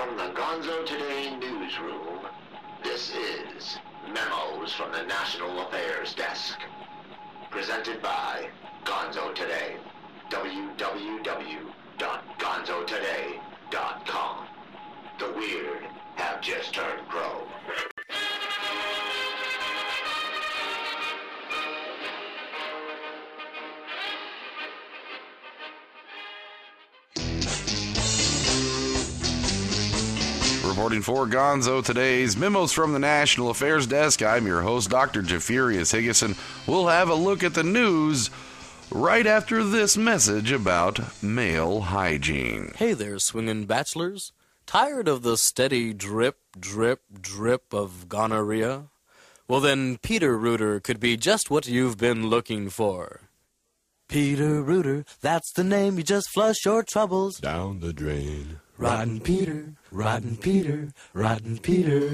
From the Gonzo Today newsroom, this is Memos from the National Affairs Desk. Presented by Gonzo Today. www.gonzotoday.com. The weird have just turned pro. Reporting for Gonzo Today's Memos from the National Affairs Desk, I'm your host, Dr. Jafarius Higgison. We'll have a look at the news right after this message about male hygiene. Hey there, swinging bachelors. Tired of the steady drip, drip, drip of gonorrhea? Well then, Peter Rooter could be just what you've been looking for. Peter Rooter, that's the name. You just flush your troubles down the drain. Rotten Peter, Rotten Peter, Rotten Peter.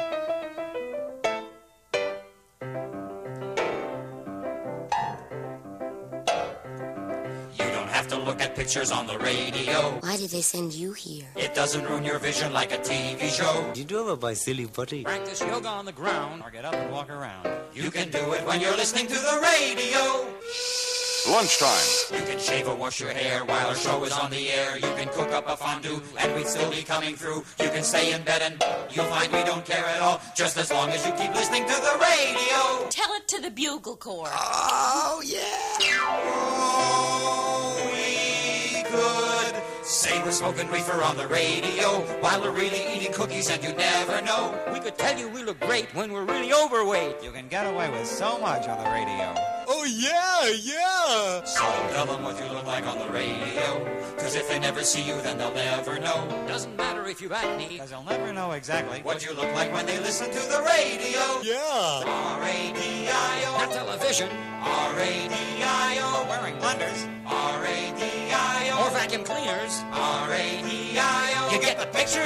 Look at pictures on the radio. Why did they send you here? It doesn't ruin your vision like a TV show. You do have a silly buddy. Practice yoga on the ground or get up and walk around. You can do it when you're listening to the radio. Lunchtime. You can shave or wash your hair while our show is on the air. You can cook up a fondue and we'd still be coming through. You can stay in bed and you'll find we don't care at all, just as long as you keep listening to the radio. Tell it to the Bugle Corps. Oh, yeah. Oh, we could say we're smoking reefer on the radio while we're really eating cookies and you'd never know. We could tell you we look great when we're really overweight. You can get away with so much on the radio. Oh, yeah, yeah! So tell them what you look like on the radio, cause if they never see you, then they'll never know. Doesn't matter if you've acne, cause they'll never know exactly what you look like when they listen to the radio. Yeah! R-A-D-I-O. Not television. R-A-D-I-O. Wearing blenders. R-A-D-I-O. Or vacuum cleaners. R-A-D-I-O. You get the picture?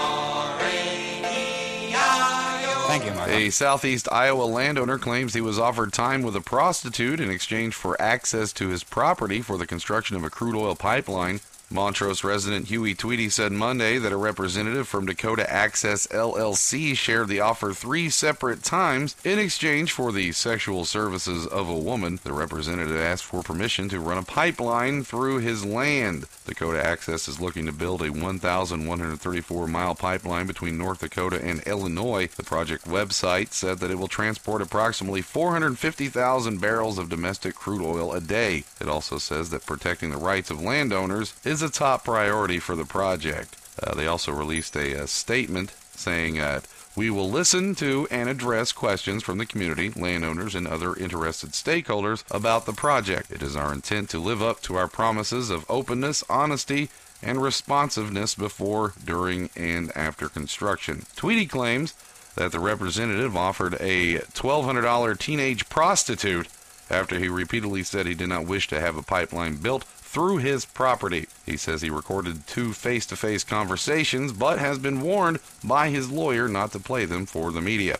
R-A-D-I-O. Thank you, Mark. A southeast Iowa landowner claims he was offered time with a prostitute in exchange for access to his property for the construction of a crude oil pipeline. Montrose resident Huey Tweedy said Monday that a representative from Dakota Access LLC shared the offer 3 separate times in exchange for the sexual services of a woman. The representative asked for permission to run a pipeline through his land. Dakota Access is looking to build a 1,134-mile pipeline between North Dakota and Illinois. The project website said that it will transport approximately 450,000 barrels of domestic crude oil a day. It also says that protecting the rights of landowners is a top priority for the project. They also released a statement saying that we will listen to and address questions from the community, landowners, and other interested stakeholders about the project. It is our intent to live up to our promises of openness, honesty, and responsiveness before, during, and after construction. Tweedy claims that the representative offered a $1,200 teenage prostitute after he repeatedly said he did not wish to have a pipeline built through his property. He says he recorded 2 face-to-face conversations, but has been warned by his lawyer not to play them for the media.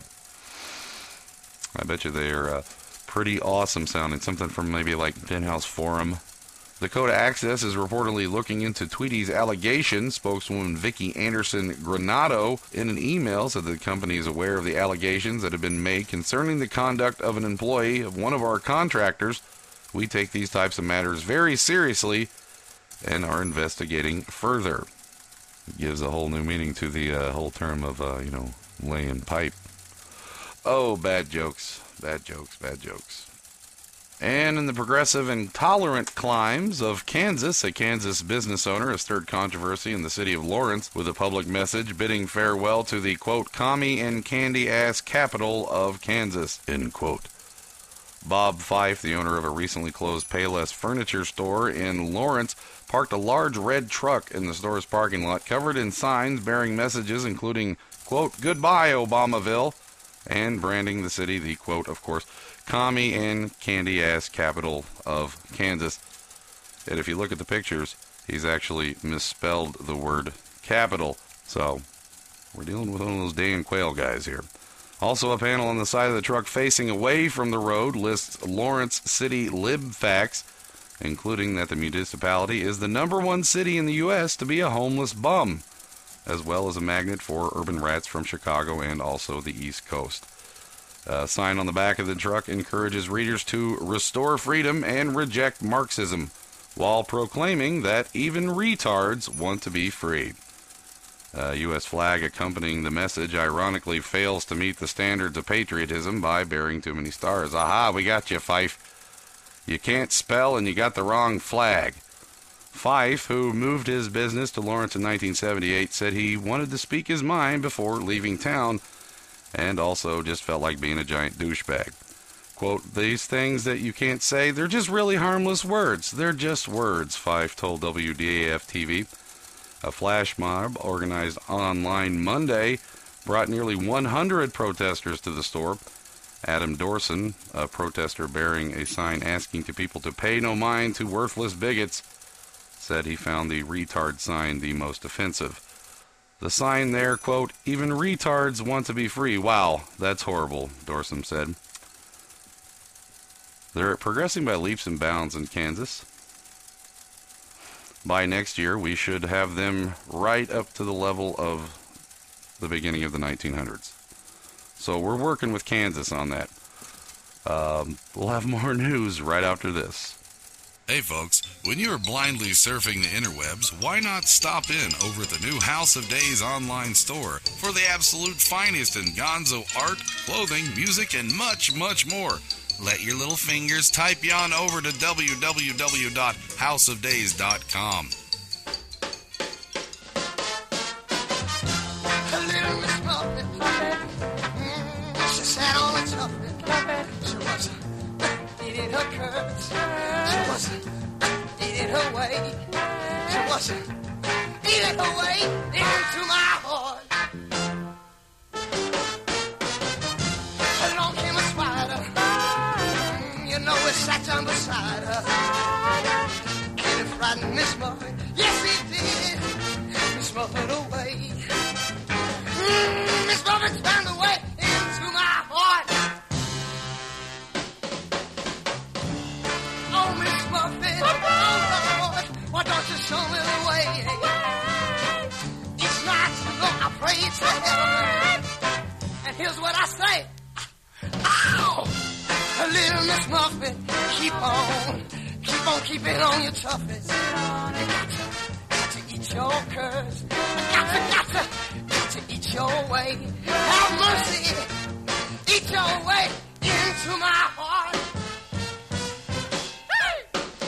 I bet you they're pretty awesome sounding. Something from maybe like Penthouse Forum. Dakota Access is reportedly looking into Tweedy's allegations. Spokeswoman Vicki Anderson Granado in an email said the company is aware of the allegations that have been made concerning the conduct of an employee of one of our contractors. We take these types of matters very seriously and are investigating further. It gives a whole new meaning to the whole term of, laying pipe. Oh, bad jokes, bad jokes, bad jokes. And in the progressive and tolerant climes of Kansas, a Kansas business owner has stirred controversy in the city of Lawrence with a public message bidding farewell to the, quote, commie and candy-ass capital of Kansas, end quote. Bob Fife, the owner of a recently closed Payless furniture store in Lawrence, parked a large red truck in the store's parking lot covered in signs bearing messages including, quote, goodbye Obamaville, and branding the city the, quote, of course, commie and candy-ass capital of Kansas. And if you look at the pictures, he's actually misspelled the word capital. So, we're dealing with one of those Dan Quayle guys here. Also, a panel on the side of the truck facing away from the road lists Lawrence City lib facts, including that the municipality is the #1 city in the U.S. to be a homeless bum. as well as a magnet for urban rats from Chicago and also the East Coast. A sign on the back of the truck encourages readers to restore freedom and reject Marxism, while proclaiming that even retards want to be free. A U.S. flag accompanying the message ironically fails to meet the standards of patriotism by bearing too many stars. Aha, we got you, Fife. You can't spell and you got the wrong flag. Fife, who moved his business to Lawrence in 1978, said he wanted to speak his mind before leaving town and also just felt like being a giant douchebag. Quote, "These things that you can't say, they're just really harmless words. They're just words," Fife told WDAF-TV. A flash mob organized online Monday brought nearly 100 protesters to the store. Adam Dorson, a protester bearing a sign asking to people to pay no mind to worthless bigots, said he found the retard sign the most offensive. The sign there, quote, "Even retards want to be free." Wow, that's horrible, Dorson said. They're progressing by leaps and bounds in Kansas. By next year, we should have them right up to the level of the beginning of the 1900s. So we're working with Kansas on that. We'll have more news right after this. Hey folks, when you're blindly surfing the interwebs, why not stop in over at the new House of Days online store for the absolute finest in gonzo art, clothing, music, and much, much more. Let your little fingers type you on over to www.houseofdays.com. Little Miss Muffet, she sat on a tuffet. She was eating her curds. She was eating her way. She was eating her way into my heart. Along came a spider. You know it sat down beside her. And it frightened Miss Muffet. Yes, it did. Miss Muffet away. Miss Muffet turned away into my heart. Oh, Miss Muffet, oh Lord, why don't you show me the way? Each night, you know, I pray to heaven. And here's what I say. Ow! Little Miss Muffet, keep on keeping on your toughest. You got to eat your curds. Got to eat your way. Have mercy, eat your way into my heart. Hey!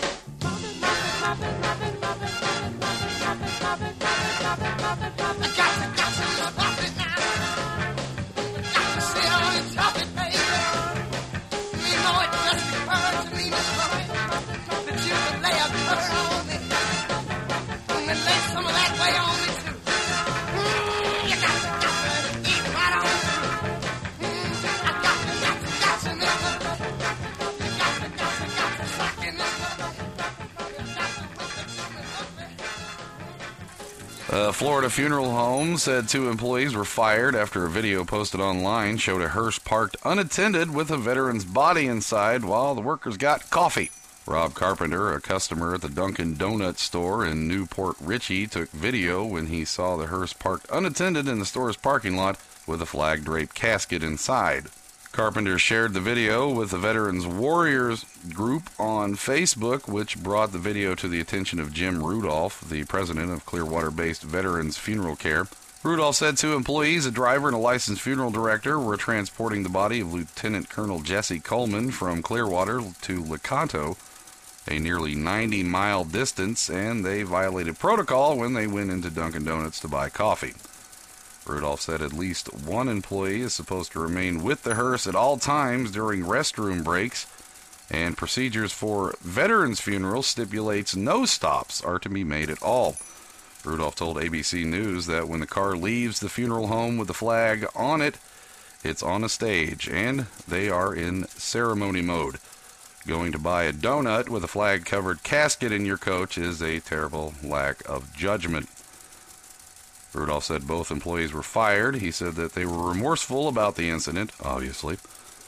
I got to stop it now. Got to sit on your tuffet, baby. You know it just occurred to me, Miss Muffet, that you could lay a curd on me. And then lay some of that way on me, too. You got to eat right on through. I got to, Miss Muffet. You got to suck in, Miss Muffet. You got to whip it to Miss Muffet. A Florida funeral home said 2 employees were fired after a video posted online showed a hearse parked unattended with a veteran's body inside while the workers got coffee. Rob Carpenter, a customer at the Dunkin' Donuts store in Newport Richey, took video when he saw the hearse parked unattended in the store's parking lot with a flag-draped casket inside. Carpenter shared the video with the Veterans Warriors group on Facebook, which brought the video to the attention of Jim Rudolph, the president of Clearwater-based Veterans Funeral Care. Rudolph said 2 employees, a driver and a licensed funeral director, were transporting the body of Lieutenant Colonel Jesse Coleman from Clearwater to Lecanto, a nearly 90-mile distance, and they violated protocol when they went into Dunkin' Donuts to buy coffee. Rudolph said at least 1 employee is supposed to remain with the hearse at all times during restroom breaks, and procedures for veterans' funerals stipulates no stops are to be made at all. Rudolph told ABC News that when the car leaves the funeral home with the flag on it, it's on a stage, and they are in ceremony mode. Going to buy a donut with a flag-covered casket in your coach is a terrible lack of judgment. Rudolph said both employees were fired. He said that they were remorseful about the incident, obviously.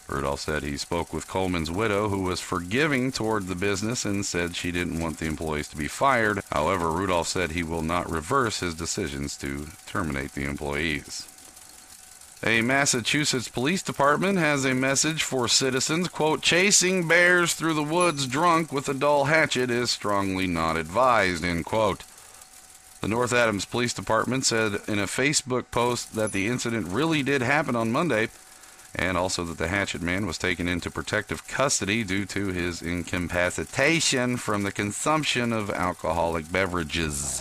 Rudolph said he spoke with Coleman's widow, who was forgiving toward the business and said she didn't want the employees to be fired. However, Rudolph said he will not reverse his decisions to terminate the employees. A Massachusetts police department has a message for citizens, quote, chasing bears through the woods drunk with a dull hatchet is strongly not advised, end quote. The North Adams Police Department said in a Facebook post that the incident really did happen on Monday, and also that the hatchet man was taken into protective custody due to his incapacitation from the consumption of alcoholic beverages.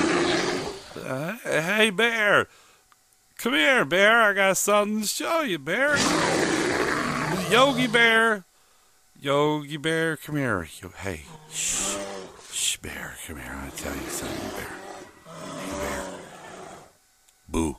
Hey, Bear. Come here, Bear. I got something to show you, Bear. Yogi Bear. Yogi Bear, come here. Hey, shh, Bear, come here. I'll tell you something, Bear. Hey, Bear. Boo.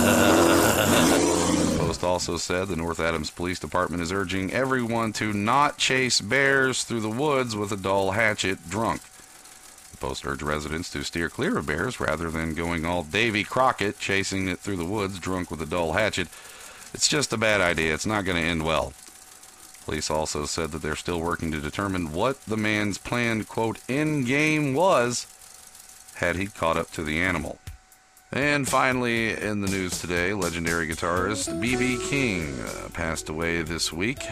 The Post also said the North Adams Police Department is urging everyone to not chase bears through the woods with a dull hatchet drunk. The Post urged residents to steer clear of bears rather than going all Davy Crockett chasing it through the woods drunk with a dull hatchet. It's just a bad idea. It's not going to end well. Police also said that they're still working to determine what the man's planned, quote, end game was had he caught up to the animal. And finally, in the news today, legendary guitarist B.B. King passed away this week.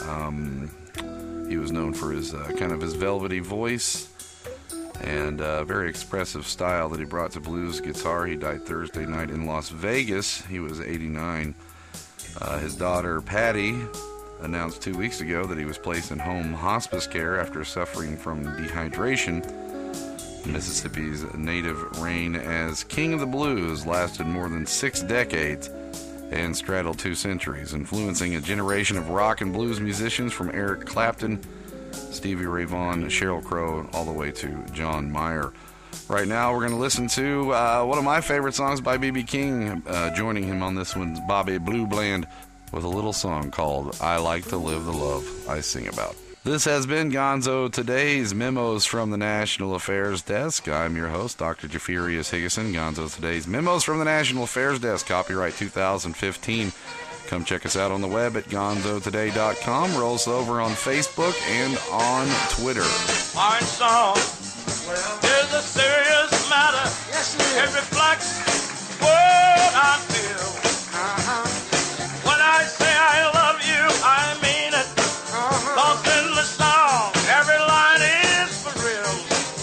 He was known for his kind of his velvety voice and very expressive style that he brought to blues guitar. He died Thursday night in Las Vegas. He was 89. His daughter, Patty, announced 2 weeks ago that he was placed in home hospice care after suffering from dehydration. Mississippi's native reign as King of the Blues lasted more than 6 decades and straddled 2 centuries, influencing a generation of rock and blues musicians from Eric Clapton, Stevie Ray Vaughan, Sheryl Crow, all the way to John Mayer. Right now, we're going to listen to one of my favorite songs by B.B. King. Joining him on this one's Bobby Blue Bland with a little song called I Like to Live the Love I Sing About. This has been Gonzo Today's Memos from the National Affairs Desk. I'm your host, Dr. Jafarius Higgison. Gonzo Today's Memos from the National Affairs Desk, copyright 2015. Come check us out on the web at gonzotoday.com. Roll us over on Facebook and on Twitter. My song is a serious matter. Yes, it reflects what I feel. When I say I love you, I mean it. Lost in the song, every line is for real.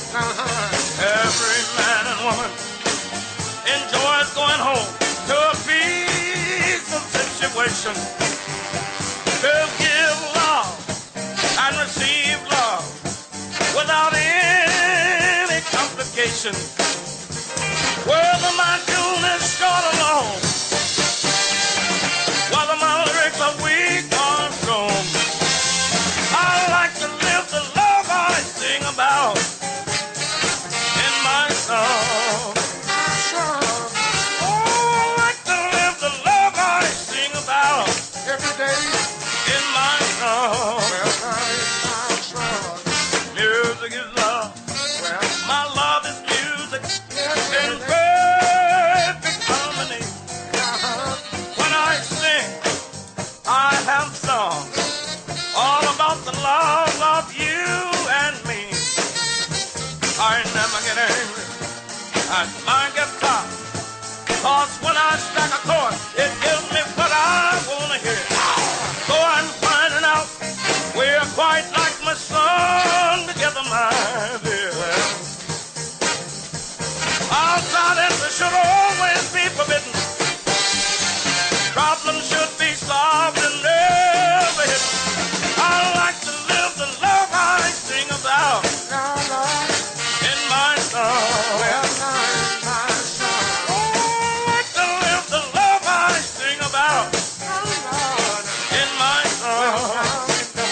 Every man and woman enjoys going home to a peaceful situation. To give love and receive love without any complication. Whether my tune is short or long, whether my lyrics are weak or strong, I like to live the love I sing about in my song. Oh, I like to live the love I sing about every day in my song. Music is love. My love is music in perfect harmony. When I sing, I have songs all about the love of you and me. I never get angry at my guitar, 'cause when I strike a chord, it gives me what I want to hear. So I'm finding out we're quite like my son together, my dear. Outside should always be forbidden. Problems should be solved and never hidden. I like to live the love I sing about in my song. Oh, I like to live the love I sing about in my song.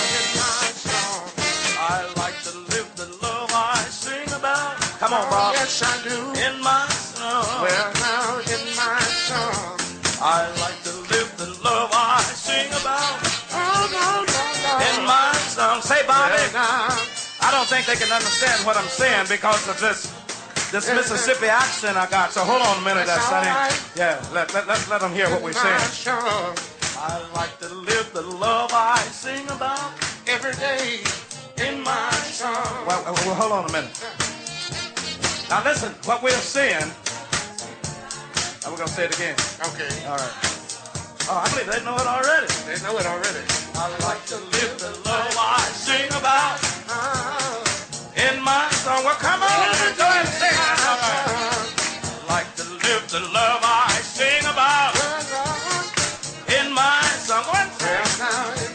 I like to live the love I sing about. Come on, Bob. Yes, I do. In my song. Well, now in my song. I like to live the love I sing about. In my song. Say, Bobby. I don't think they can understand what I'm saying because of this Mississippi accent I got. So hold on a minute, Sonny. Yeah, let them hear what we're saying. I like to live the love I sing about every day in my song. Well, hold on a minute. Now listen, what we're saying, now we're going to say it again. Okay. All right. Oh, I believe they know it already. They know it already. I like to live the love I sing about in my song. Well, come on, go ahead and sing it. All right. I like to live the love I sing about in my song. Go ahead and sing it.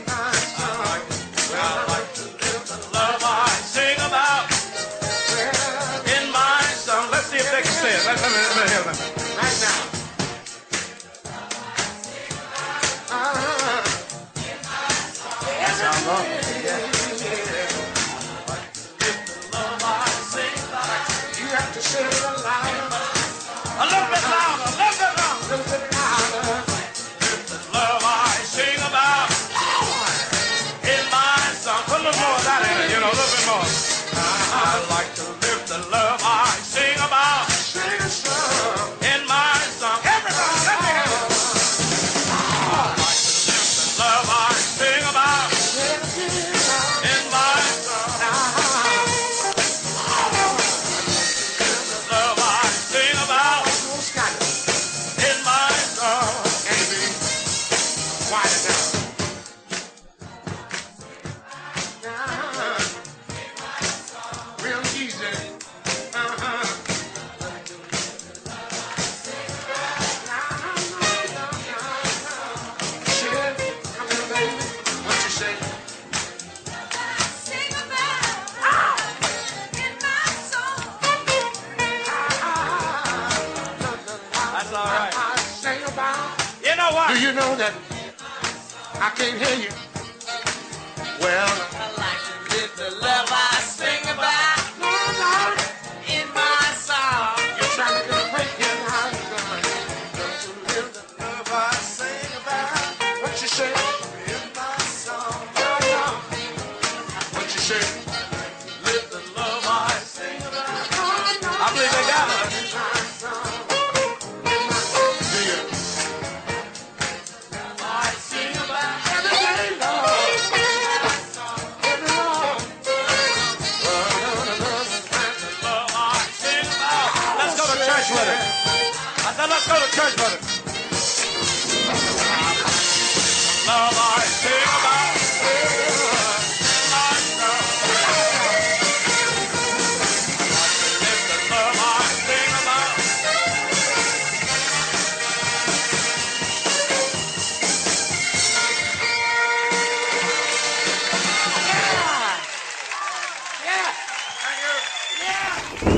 I like to live the love I sing about in my song. Let's see if they can say it. Let me hear them. Right now. Sounds awful. You have to say it louder. A little bit louder, a little bit louder. A little bit louder. The love I sing about in my song. Put a little more of that in it, you know, a little bit more. I like to live the love I sing about in my song. Everybody, let me hear it. I like to live the love I sing about in my song. The love I sing about in my song. Quiet down. Real easy. Come here, baby. What you say? That's all right. I sing about. You know what? Do you know that I can't hear you? Well, I like to live the love I sing about in my song. You're trying to get a break in how you going to live the love I sing about. What you say? In my song. What you say? Live the love I sing about. I believe they got it. I sing about every day, Lord. Every Lord. The love I sing about. Let's go to church with it. I said, let's go to church with it. The love I sing about. My song. Live the love I sing about. Yeah. Yeah.